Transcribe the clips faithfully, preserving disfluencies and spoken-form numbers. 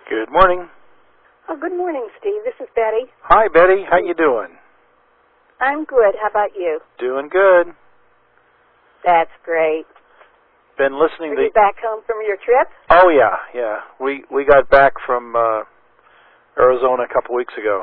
Good morning. Oh, good morning, Steve. This is Betty. Hi, Betty. How you doing? I'm good. How about you? Doing good. That's great. Been listening Are to... you back home from your trip? Oh, yeah, yeah. We we got back from uh, Arizona a couple weeks ago.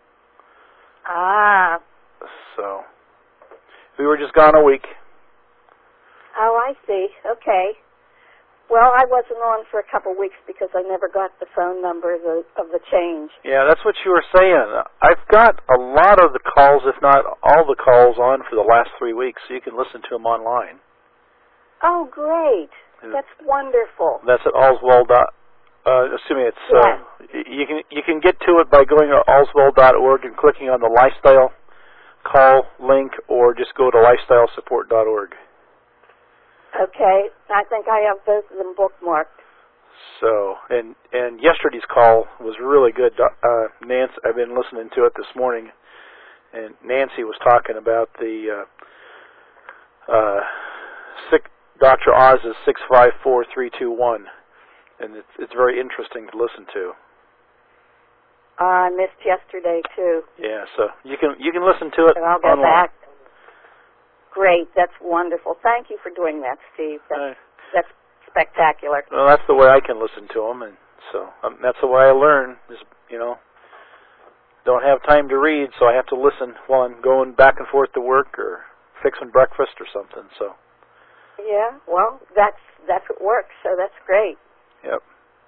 Ah. So, we were just gone a week. Oh, I see. Okay. Well, I wasn't on for a couple weeks because I never got the phone number of the, of the change. Yeah, that's what you were saying. I've got a lot of the calls, if not all the calls, on for the last three weeks, so you can listen to them online. Oh, great. That's wonderful. That's at Allswell. Uh, assuming it's yeah. uh, you can you can get to it by going to allswell dot org and clicking on the lifestyle call link, or just go to lifestyle support dot org. Okay, I think I have both of them bookmarked. So, and and yesterday's call was really good. Uh, Nancy, I've been listening to it this morning, and Nancy was talking about the uh, uh, sick, Doctor Oz's six five four three two one, and it's it's very interesting to listen to. Uh, I missed yesterday too. Yeah, so you can you can listen to it so I'll go online. back. Great, that's wonderful. Thank you for doing that, Steve. That's, Uh, that's spectacular. Well, that's the way I can listen to them, and so um, that's the way I learn. Is you know, don't have time to read, so I have to listen while I'm going back and forth to work or fixing breakfast or something. So. Yeah, well, that's that's what works. So that's great. Yep.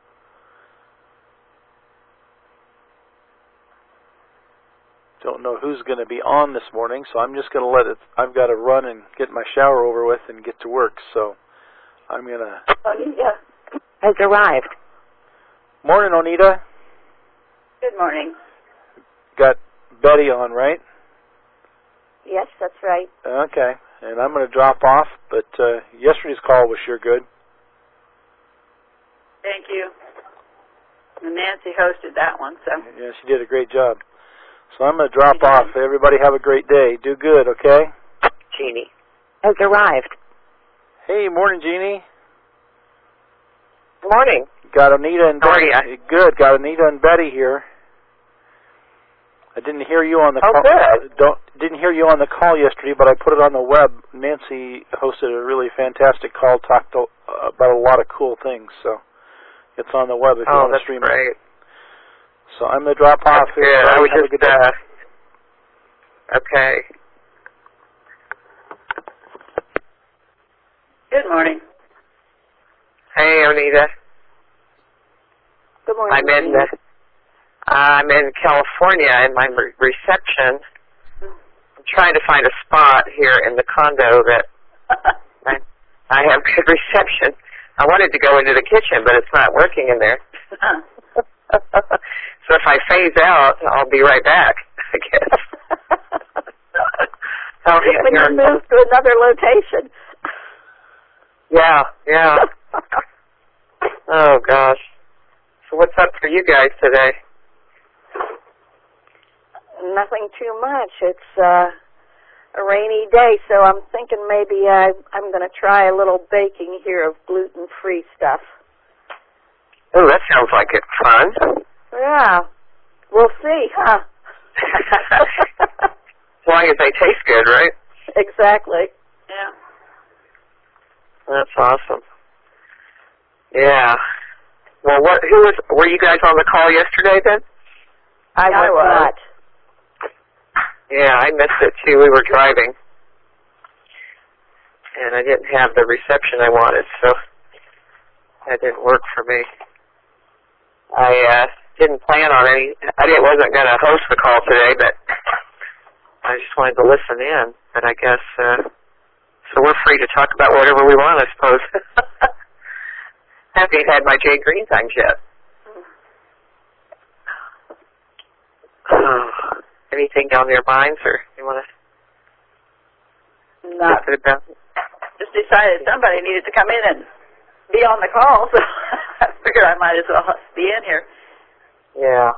Don't know who's going to be on this morning, so I'm just going to let it. I've got to run and get my shower over with and get to work. So. I'm going to... Onita has arrived. Morning, Onita. Good morning. Got Betty on, right? Yes, that's right. Okay. And I'm going to drop off, but uh, yesterday's call was sure good. Thank you. And Nancy hosted that one, so... Yeah, she did a great job. So I'm going to drop off. Everybody have a great day. Do good, okay? Jeannie has arrived. Hey, morning, Jeannie. Morning. Got Anita and How Betty. are you? Good. Got Anita and Betty here. I didn't hear you on the oh, call. Good. Don't didn't hear you on the call yesterday, but I put it on the web. Nancy hosted a really fantastic call, talked to, uh, about a lot of cool things. So it's on the web if you oh, want to that's stream great. it. So I'm gonna drop off That's here. good. I was Have a just good day. uh, okay. Good morning. Hey, Onita. Good morning. I'm in the, I'm in California, and my re- reception. I'm trying to find a spot here in the condo that I, I have good reception. I wanted to go into the kitchen, but it's not working in there. So if I phase out, I'll be right back, I guess. oh, yeah, when you move to another location. Yeah, yeah. Oh, gosh. So what's up for you guys today? Nothing too much. It's uh, a rainy day, so I'm thinking maybe I, I'm going to try a little baking here of gluten-free stuff. Oh, that sounds like it's fun. Yeah. We'll see, huh? As long as they taste good, right? Exactly. Yeah. That's awesome. Yeah. Well, what? Who was? Were you guys on the call yesterday then? I I was was. not. Yeah, I missed it too. We were driving, and I didn't have the reception I wanted, so that didn't work for me. I uh, didn't plan on any. I didn't, wasn't going to host the call today, but I just wanted to listen in. But I guess uh, so. We're free to talk about whatever we want, I suppose. Haven't had my Jay Green times yet. Oh, anything on your minds, or you want to Not. talk about? Just decided somebody needed to come in and be on the call, so I figured I might as well be in here. Yeah.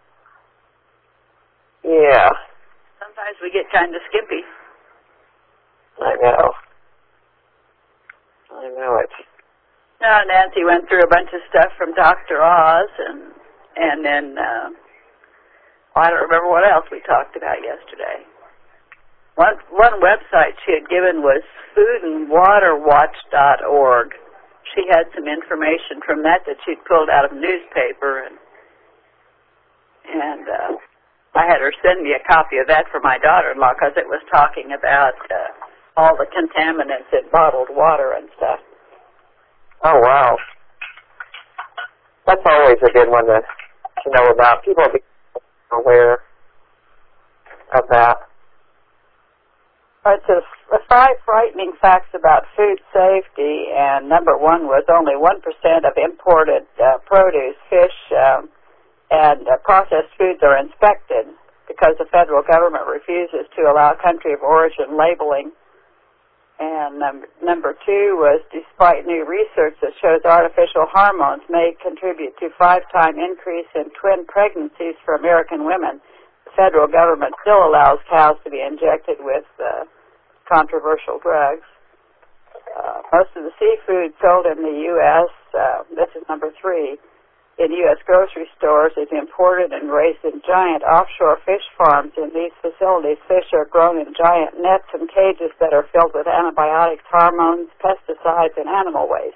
Yeah. Sometimes we get kind of skimpy. I know. I know it. No, Nancy went through a bunch of stuff from Doctor Oz, and and then uh, well, I don't remember what else we talked about yesterday. One one website she had given was food and water watch dot org. She had some information from that that she'd pulled out of a newspaper, and and uh, I had her send me a copy of that for my daughter-in-law because it was talking about uh, all the contaminants in bottled water and stuff. Oh, wow. That's always a good one to, to know about. People be aware of that. It's a, a five frightening facts about food safety, and number one was only one percent of imported uh, produce, fish, um, and uh, processed foods are inspected because the federal government refuses to allow country of origin labeling. And um, number two was, despite new research that shows artificial hormones may contribute to five-time increase in twin pregnancies for American women, the federal government still allows cows to be injected with uh, controversial drugs. Uh, most of the seafood sold in the U S, uh, this is number three, in U S grocery stores is imported and raised in giant offshore fish farms. In these facilities, fish are grown in giant nets and cages that are filled with antibiotics, hormones, pesticides, and animal waste.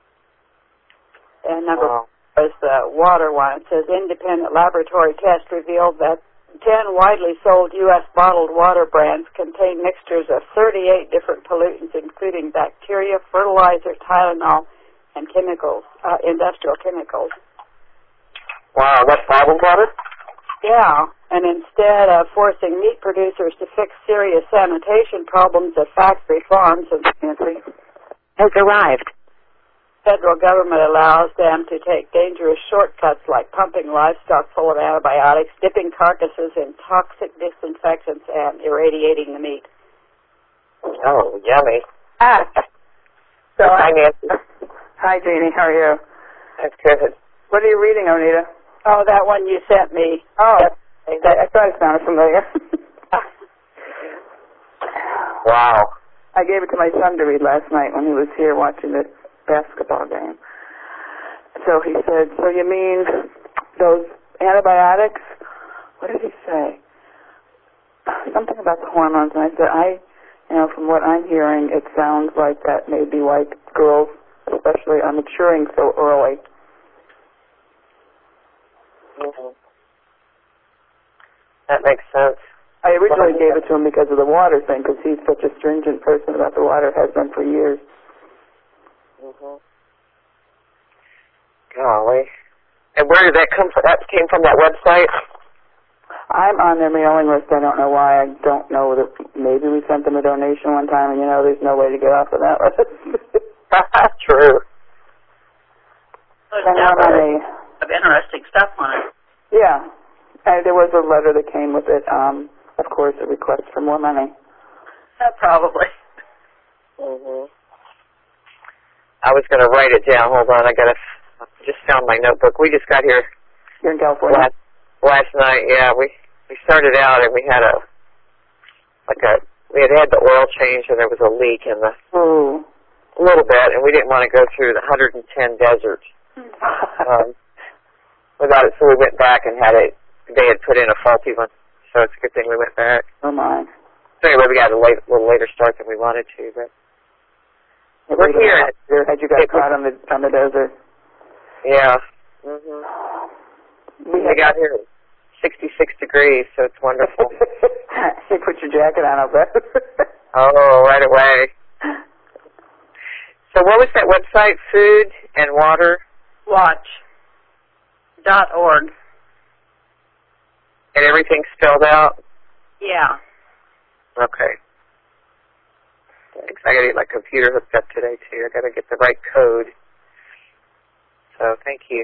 And number Wow. four is the water one. It says independent laboratory test revealed that ten widely sold U S bottled water brands contain mixtures of thirty-eight different pollutants, including bacteria, fertilizer, Tylenol, and chemicals, uh, industrial chemicals. Wow, that's bottled water? Yeah, and instead of forcing meat producers to fix serious sanitation problems at factory farms and Has arrived. federal government allows them to take dangerous shortcuts like pumping livestock full of antibiotics, dipping carcasses in toxic disinfectants, and irradiating the meat. Oh, yummy. Ah. So Hi, Nancy. Hi, Jeannie. How are you? That's good. What are you reading, Onita? Oh, that one you sent me. Oh, that, that, I thought it sounded familiar. Wow. I gave it to my son to read last night when he was here watching the basketball game. So he said, so you mean those antibiotics? What did he say? Something about the hormones. And I said, I, you know, from what I'm hearing, it sounds like that may be why girls, especially, are maturing so early. Mm-hmm. That makes sense. I originally gave it to him because of the water thing, because he's such a stringent person about the water, has been for years. Mm-hmm. Golly. And where did that come from? That came from that website? I'm on their mailing list. I don't know why. I don't know that maybe we sent them a donation one time, and, you know, there's no way to get off of that list. True. And I'm on a, Of interesting stuff on it. yeah. And there was a letter that came with it, um, of course, a request for more money. Uh, probably. Mm-hmm. I was going to write it down. Hold on. I got to just found my notebook. We just got here You're in California? last, last night. Yeah, we we started out and we had a like a we had had the oil change and there was a leak in the Ooh. a little bit, and we didn't want to go through the one hundred ten desert um, without it. So we went back and had it. They had put in a faulty one, so it's a good thing we went back. Oh, my. So anyway, we got a late, little later start than we wanted to, but It we're here. Had you got It- caught on the on the desert? Yeah. Mhm. We We got here at sixty-six degrees, so it's wonderful. You put your jacket on, I'll bet. Oh, right away. So what was that website? Food and Water? Watch. Dot org. And everything's spelled out? Yeah. Okay. Thanks. I got to get my computer hooked up today, too. I got to get the right code. So thank you.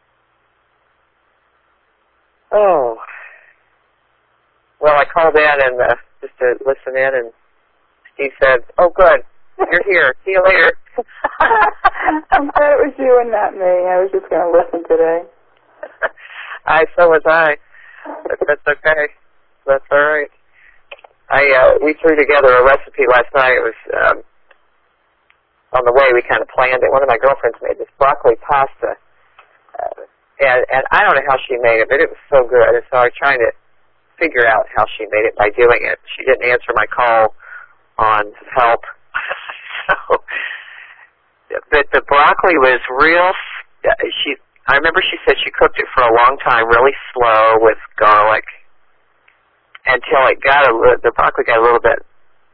Oh. Well, I called in and uh, just to listen in, and Steve said, "Oh, good, you're here. See you later." I'm glad it was you and not me. I was just going to listen today. I so was I. But that's okay. That's all right. I uh, we threw together a recipe last night. It was um, on the way. We kind of planned it. One of my girlfriends made this broccoli pasta. Uh, and and I don't know how she made it, but it was so good. And so I was trying to figure out how she made it by doing it. She didn't answer my call on help. So, but the broccoli was real. She, I remember she said she cooked it for a long time, really slow with garlic, until it got a little, the broccoli got a little bit,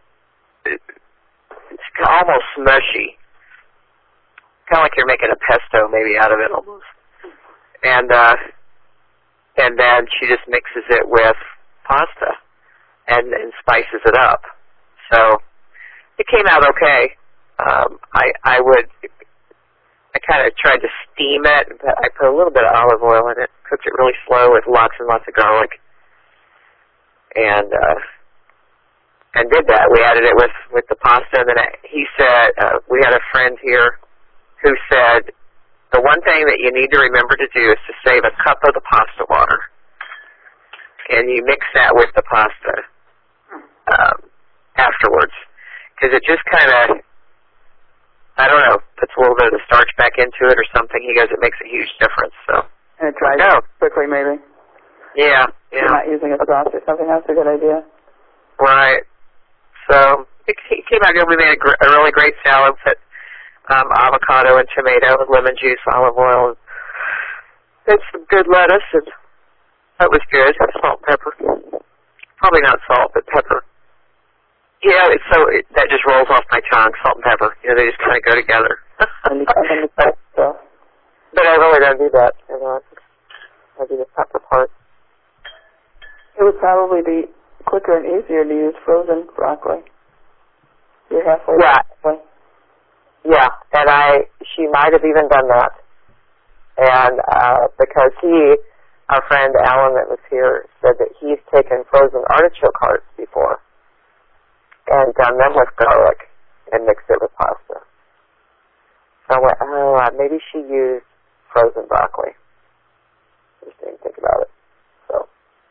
it's almost smushy, kind of like you're making a pesto maybe out of it almost. And uh, and then she just mixes it with pasta and, and spices it up. So it came out okay. Um, I I would I kind of tried to steam it, but I put a little bit of olive oil in it, cooked it really slow with lots and lots of garlic, and uh, and did that. We added it with with the pasta, and then I, he said uh, we had a friend here who said the one thing that you need to remember to do is to save a cup of the pasta water, and you mix that with the pasta um, afterwards, because it just kind of, I don't know, puts a little bit of the starch back into it or something. He goes, it makes a huge difference. So. And it dries no. quickly, maybe. Yeah, yeah. You're not using a sauce or something. That's a good idea. Right. So it came out good. We made a, gr- a really great salad with um, avocado and tomato with lemon juice, olive oil, and some good lettuce, and that was good. Salt and pepper. Probably not salt, but pepper. Yeah, it's so it, that just rolls off my tongue. Salt and pepper. You know, they just kind of go together. And the but, but I really don't do that. You know, I do the pepper part. It would probably be quicker and easier to use frozen broccoli. You're halfway. Yeah. Halfway. Yeah, and I she might have even done that, and uh, because he, our friend Alan that was here, said that he's taken frozen artichoke hearts before and done them with garlic and mixed it with pasta. So I went, oh, maybe she used frozen broccoli. Just didn't think about it. So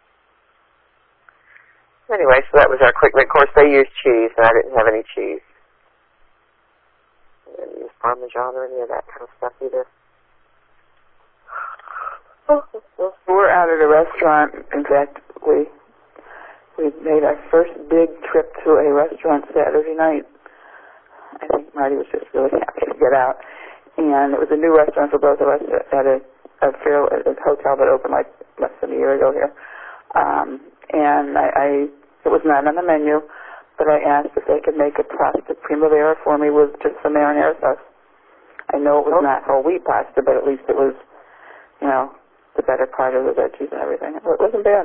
anyway, so that was our quick. Of course, they used cheese, and I didn't have any cheese. I didn't use Parmesan or any of that kind of stuff either. We're out at a restaurant. In fact, we we made our first big trip to a restaurant Saturday night. I think Marty was just really happy to get out. And it was a new restaurant for both of us at a, a, fair, a hotel that opened like less than a year ago here. Um, and I, I, it was not on the menu, but I asked if they could make a pasta primavera for me with just some marinara sauce. I know it was not whole wheat pasta, but at least it was, you know, the better part of the veggies and everything. It wasn't bad.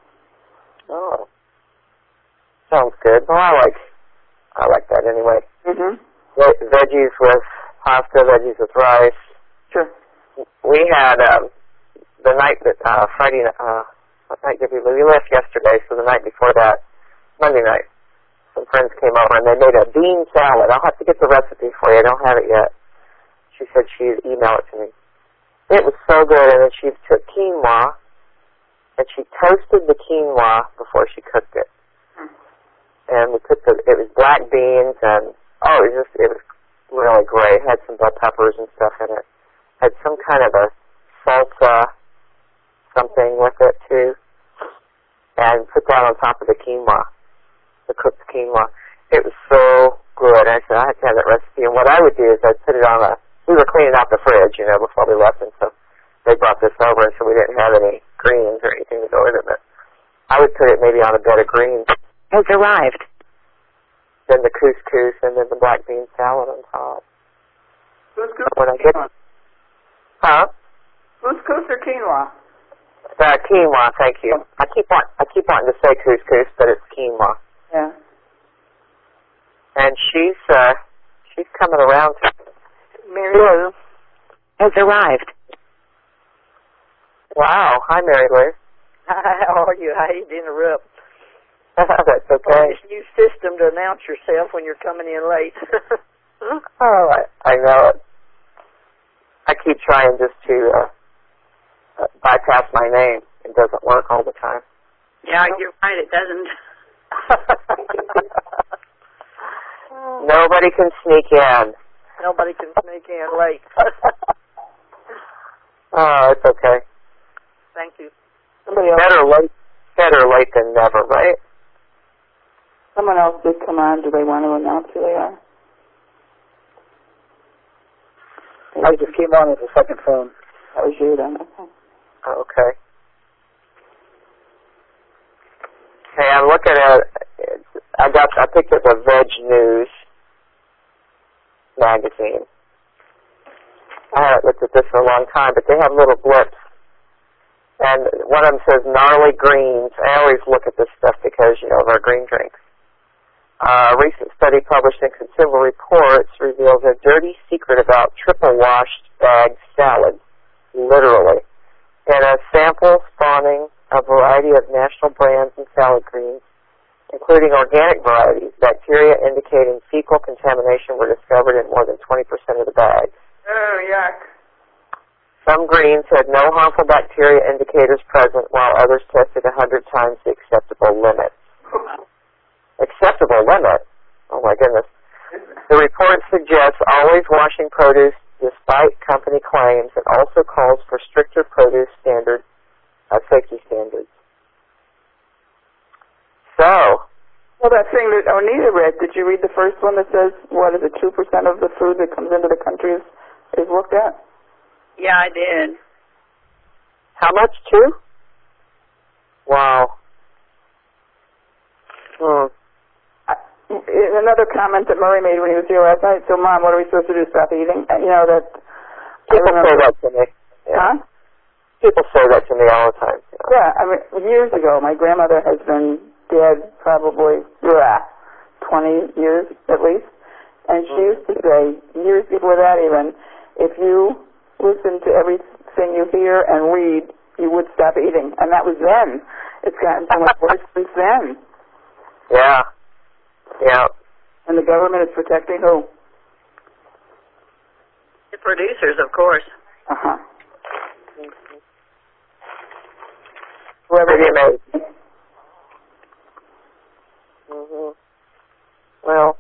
Oh. Sounds good. Well, I like, I like that anyway. Mm-hmm. Ve- veggies with pasta, veggies with rice. Sure. We had, um, the night that, uh, Friday, uh, what night did we leave? We left yesterday, so the night before that, Monday night, some friends came over and they made a bean salad. I'll have to get the recipe for you. I don't have it yet. She said she'd email it to me. It was so good, and then she took quinoa, and she toasted the quinoa before she cooked it. And we put the, it was black beans, and, oh, it was just, it was really great. It had some bell peppers and stuff in it. Had some kind of a salsa something with it, too. And put that on top of the quinoa, the cooked quinoa. It was so good. I said, I had to have that recipe. And what I would do is I'd put it on a, we were cleaning out the fridge, you know, before we left, and so they brought this over, and so we didn't have any greens or anything to go with it, but I would put it maybe on a bed of greens. Has arrived. Then the couscous, and then the black bean salad on top. Couscous when I get, huh? Couscous or quinoa? Uh, quinoa, thank you. I keep want, I keep wanting to say couscous, but it's quinoa. Yeah. And she's uh, she's coming around. To Mary Lou has arrived. Wow. Hi, Mary Lou. Hi, how are you? I hate to interrupt. That's okay. Well, this new system to announce yourself when you're coming in late. Oh, I, I know it. I keep trying just to uh, uh, bypass my name. It doesn't work all the time. Yeah, you're right, it doesn't. Nobody can sneak in. Nobody can sneak in late. Oh, it's okay. Thank you. Somebody else, Better late, better late than never, right? someone else did come on. Do they want to announce who they are? I just came on with the second phone. That was you then. Okay. Okay. Hey, I'm looking at, I got, I picked up a Veg News magazine. I haven't looked at this in a long time, but they have little blips. And one of them says gnarly greens. I always look at this stuff because, you know, of our green drinks. Uh, a recent study published in Consumer Reports reveals a dirty secret about triple-washed bagged salad, literally. In a sample spawning a variety of national brands and salad greens, including organic varieties, bacteria indicating fecal contamination were discovered in more than twenty percent of the bags. Oh, yuck. Some greens had no harmful bacteria indicators present, while others tested one hundred times the acceptable limit. Acceptable limit? Oh, my goodness. The report suggests always washing produce despite company claims and also calls for stricter produce standard, uh, safety standards. So, Well, that thing that Oneida read, did you read the first one that says, what is it, two percent of the food that comes into the country is, is looked at? Yeah, I did. how much, two? Wow. Hmm. I, another comment that Murray made when he was here last night, so, Mom, what are we supposed to do, stop eating? You know, that... People say that to me. Yeah. Huh? People say that to me all the time. Yeah. Yeah, I mean, years ago, my grandmother has been dead probably, yeah, twenty years at least, and she used to say, years before that even, if you listen to everything you hear and read, you would stop eating. And that was then. It's gotten so much worse since then. Yeah. Yeah. And the government is protecting who? The producers, of course. Uh-huh. Whoever you made. Mm-hmm. Well.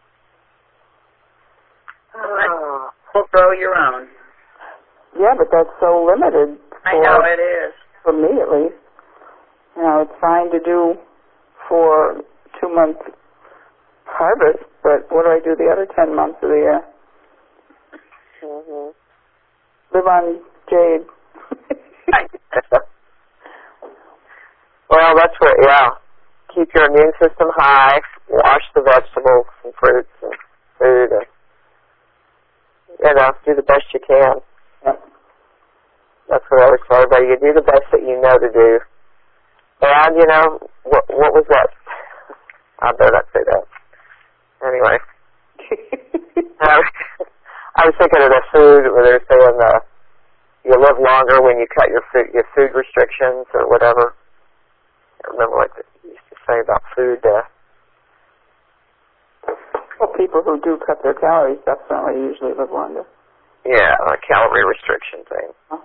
Oh, well, grow your own. Yeah, but that's so limited. For, I know it is. For me, at least. You know, it's fine to do for two months harvest, but what do I do the other ten months of the year? Mm-hmm. Live on jade. Well, that's where, yeah. Keep your immune system high, wash the vegetables and fruits and food, and, you know, do the best you can. Yep. That's what I always tell everybody. You do the best that you know to do. And, you know, what, what was that? I better not say that. Anyway. I, I was thinking of the food where they're saying uh, you live longer when you cut your food, your food restrictions or whatever. I remember what they used to say about food. Uh, Well, people who do cut their calories definitely usually live longer. yeah, a calorie restriction thing. Huh?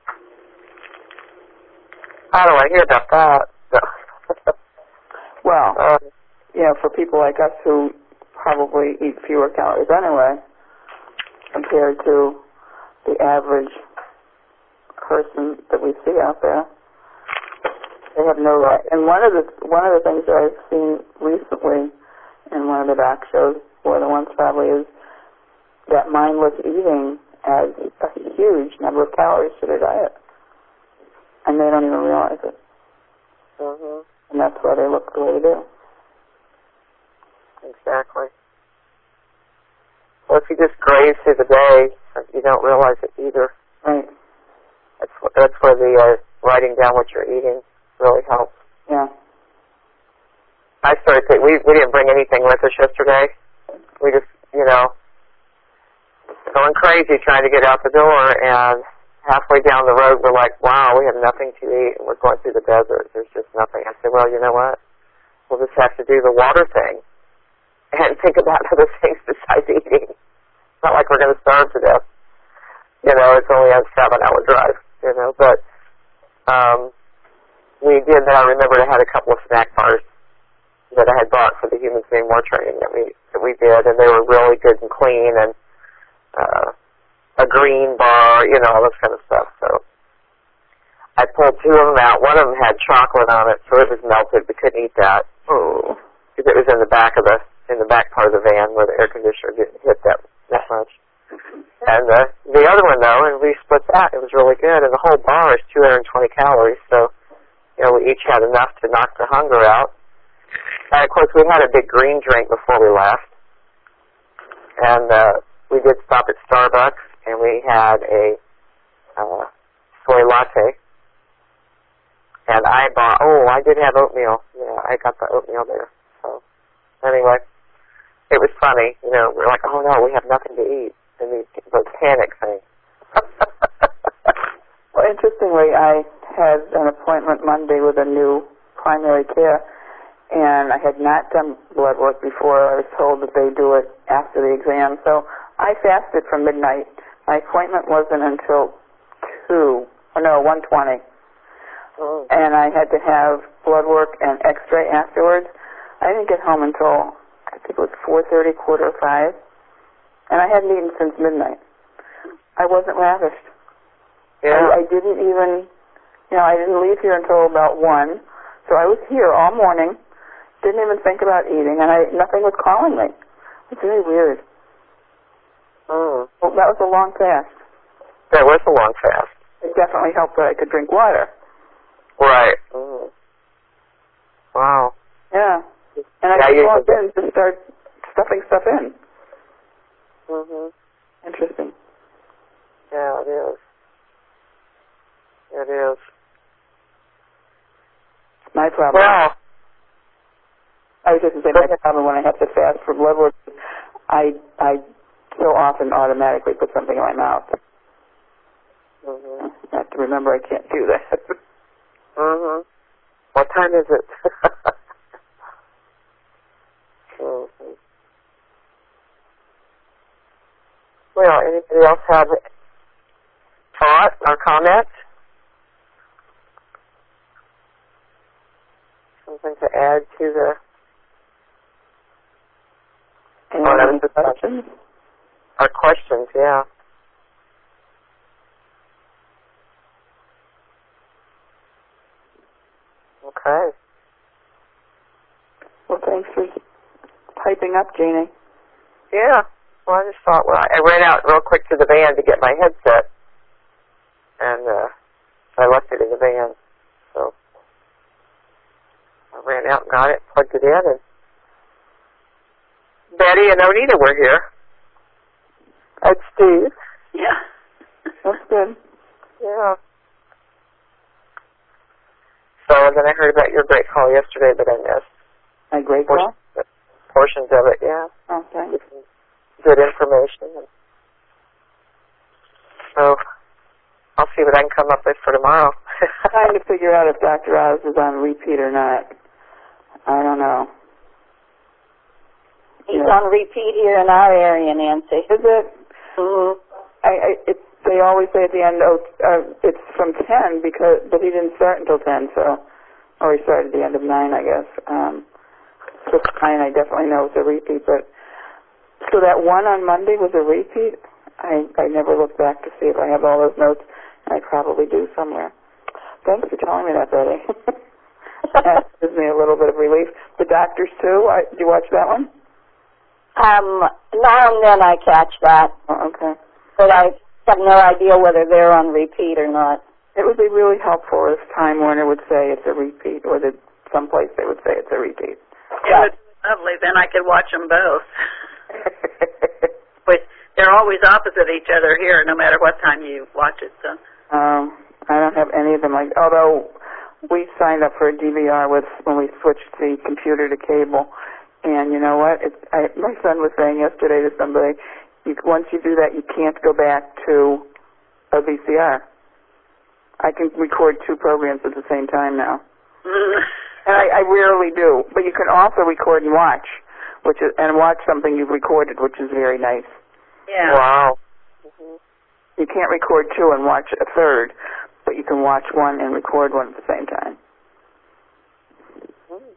How do I hear about that? No. Well, um, you know, for people like us who probably eat fewer calories anyway, compared to the average person that we see out there, they have no right. And one of the one of the things that I've seen recently in one of the doc shows, more than once probably, is that mindless eating adds a huge number of calories to their diet, and they don't even realize it. mm-hmm. And that's why they look the way they do. Exactly. Well, if you just graze through the day, you don't realize it either. Right. That's wh- that's where the uh, writing down what you're eating really helps. Yeah. I started to, we we didn't bring anything with us yesterday. We just, you know, going crazy trying to get out the door, and halfway down the road we're like, wow, we have nothing to eat, and we're going through the desert. There's just nothing. I said, well, you know what? We'll just have to do the water thing and think about other things besides eating. It's not like we're going to starve to death. You know, it's only a seven-hour drive, you know, but um, we did that. I remember I had a couple of snack bars that I had bought for the Humans Need More training that we that we did, and they were really good and clean, and uh, a green bar, you know, all this kind of stuff. So I pulled two of them out. One of them had chocolate on it, so it was melted. We couldn't eat that. Oh, because it was in the back of the in the back part of the van where the air conditioner didn't hit that that much. And uh, the other one, though, and we split that. It was really good. And the whole bar is two hundred twenty calories, so, you know, we each had enough to knock the hunger out. And, of course, we had a big green drink before we left. And uh, we did stop at Starbucks, and we had a uh, soy latte. And I bought, oh, I did have oatmeal. Yeah, I got the oatmeal there. So, anyway, it was funny. You know, we're like, oh, no, we have nothing to eat. And the, the panic thing. Well, interestingly, I had an appointment Monday with a new primary care, and I had not done blood work before. I was told that they do it after the exam. So I fasted from midnight. My appointment wasn't until two, or no, one twenty. Oh. And I had to have blood work and x-ray afterwards. I didn't get home until, I think it was four thirty, quarter to five. And I hadn't eaten since midnight. I wasn't ravished. Yeah. I, I didn't even, you know, I didn't leave here until about one. So I was here all morning, didn't even think about eating, and I nothing was calling me. It's really weird. Mm. Well, that was a long fast. That was a long fast. It definitely helped that I could drink water. Right. Mm. Wow. Yeah. And I yeah, just walked in to start stuffing stuff in. Mm-hmm. Interesting. Yeah, it is. It is. My problem. Well, I was just going to say my problem when I have to fast for blood work, I I so often automatically put something in my mouth. Mm-hmm. I have to remember I can't do that. Mm-hmm. What time is it? Mm-hmm. Well, anybody else have thought or comment? Something to add to the... Any other questions? Our questions, yeah. Okay. Well, thanks for typing up, Jeannie. Yeah. Well, I just thought, well, I ran out real quick to the van to get my headset, and uh, I left it in the van. So I ran out and got it, plugged it in, and Betty and Onita were here. And Steve. Yeah. That's good. Yeah. So then I heard about your great call yesterday that I missed. My great call? Portions, portions of it, yeah. Okay. Good information. So I'll see what I can come up with for tomorrow. Trying to figure out if Doctor Oz is on repeat or not. I don't know. He's yeah. on repeat here in our area, Nancy. Is it? Mm-hmm. I, I, it, they always say at the end, oh, uh, it's from ten, because, but he didn't start until ten, so, or he started at the end of nine, I guess. Um, so nine, I definitely know it's a repeat, but so that one on Monday was a repeat? I, I never looked back to see if I have all those notes, and I probably do somewhere. Thanks for telling me that, Betty. That gives me a little bit of relief. The Doctors, too? I, did you watch that one? Um, now and then I catch that. Oh, okay. But I have no idea whether they're on repeat or not. It would be really helpful if Time Warner would say it's a repeat, or that someplace they would say it's a repeat. It would be lovely. Then I could watch them both. But they're always opposite each other here, no matter what time you watch it. So. Um, I don't have any of them. Like, although we signed up for a D V R with when we switched the computer to cable, and you know what? It, I, my son was saying yesterday to somebody, you, once you do that, you can't go back to a V C R. I can record two programs at the same time now. And I, I rarely do. But you can also record and watch, which is, and watch something you've recorded, which is very nice. Yeah. Wow. Mm-hmm. You can't record two and watch a third, but you can watch one and record one at the same time. Mm-hmm.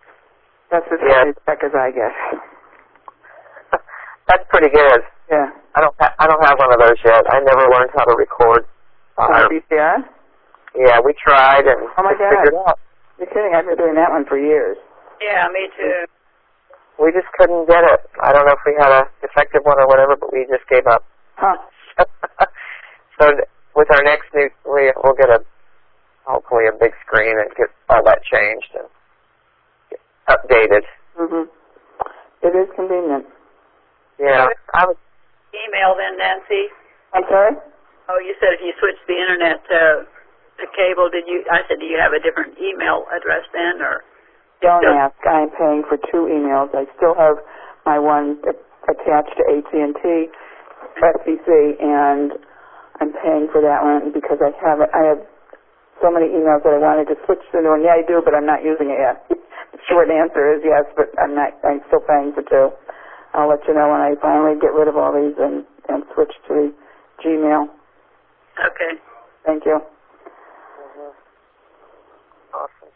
That's as yeah. back as I guess. That's pretty good. Yeah. I don't ha- I don't have one of those yet. I never learned how to record. Uh, V C R? Yeah, we tried and Oh, my God. figured it out. You're kidding. I've been doing that one for years. Yeah, me too. We just couldn't get it. I don't know if we had a defective one or whatever, but we just gave up. Huh. So with our next new, we, we'll get a, hopefully a big screen and get all that changed and get updated. Mm-hmm. It is convenient. Yeah. I was, Email then, Nancy. I'm sorry? Oh, you said if you switched the internet to, to cable, did you? I said, do you have a different email address then, or? Don't ask. I'm paying for two emails. I still have my one attached to A T and T, S B C, and I'm paying for that one because I have I have so many emails that I wanted to switch to the one. Yeah, I do, but I'm not using it yet. The short answer is yes, but I'm not. I'm still paying for two. I'll let you know when I finally get rid of all these and and switch to the Gmail. Okay. Thank you. mm-hmm. Awesome.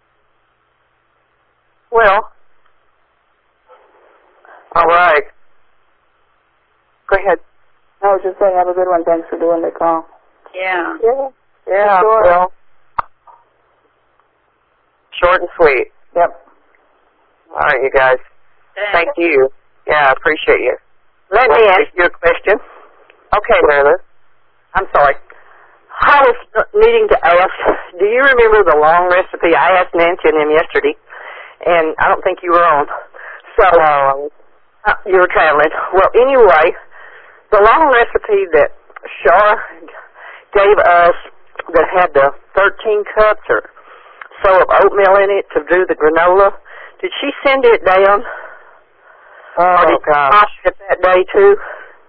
Well, all right. Go ahead. I was just saying, have a good one. Thanks for doing the call. Yeah. Yeah. Yeah. Sure. Well, short and sweet. Yep. All right, you guys. Thanks. Thank you. Yeah, I appreciate you. Let me ask you a question. Okay, Marilyn. I'm sorry. I was needing to ask, do you remember the long recipe? I asked Nancy and him yesterday, and I don't think you were on. So, Um, uh, you were traveling. Well, anyway, the long recipe that Shar gave us that had the thirteen cups or so of oatmeal in it to do the granola, did she send it down? oh, or did you God. wash it that day, too?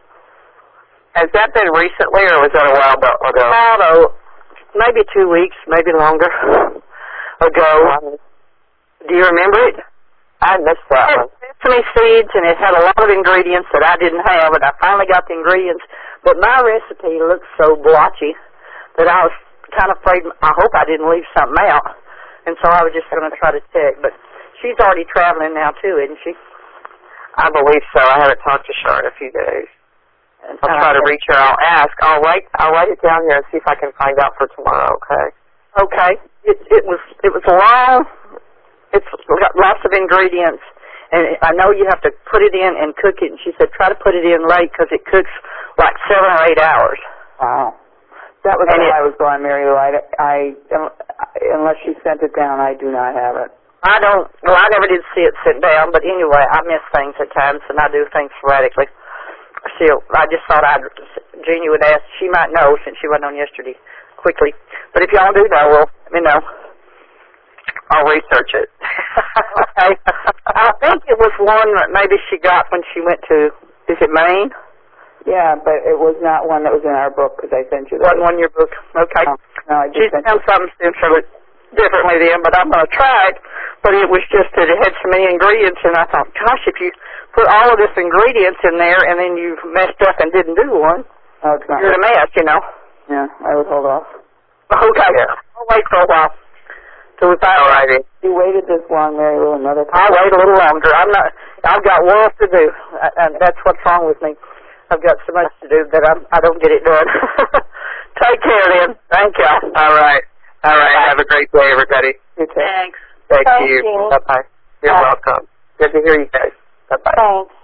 Has that been recently, or was that a while ago? About uh, maybe two weeks, maybe longer ago. Do you remember it? I missed that It one. had sesame seeds, and it had a lot of ingredients that I didn't have, and I finally got the ingredients. But my recipe looked so blotchy that I was kind of afraid, I hope I didn't leave something out. And so I was just going to try to check. But she's already traveling now, too, isn't she? I believe so. I haven't talked to Sharon in a few days. And, I'll uh, try to reach her. I'll ask. I'll write. I'll write it down here and see if I can find out for tomorrow. Okay. Okay. It, it was it was long. It's got lots of ingredients, and I know you have to put it in and cook it. And she said try to put it in late because it cooks like seven or eight hours. Wow. That was And where it- I was going, Mary Lou. I, I, unless she sent it down, I do not have it. I don't. Well, I never did see it sit down, but anyway, I miss things at times, and I do things sporadically. Still, I just thought I'd Jeannie would ask. She might know since she wasn't on yesterday. Quickly, but if y'all do know, well, let me know. I'll research it. Okay. I think it was one that maybe she got when she went to. Is it Maine? Yeah, but it was not one that was in our book because I sent you that. Wasn't one in your book? Okay. No, no, I She's just sent done something differently differently then, but I'm going to try it. But it was just that it had so many ingredients, and I thought, gosh, if you put all of this ingredients in there and then you messed up and didn't do one, Oh, it's not. you're a mess, you know. Yeah, I would hold off. Okay. Yeah. I'll wait for a while. So if I, All righty. You waited this long, Mary Lou, another I'll time. wait a little longer. I'm not. I've got work to do, and that's what's wrong with me. I've got so much to do that I'm, I don't get it done. Take care, then. Thank you. All right. All right. Bye. Have a great day, everybody. You too. Thanks. Thank Thank you. you. Bye bye. You're Bye. welcome. Good to hear you guys. Bye bye. Thanks.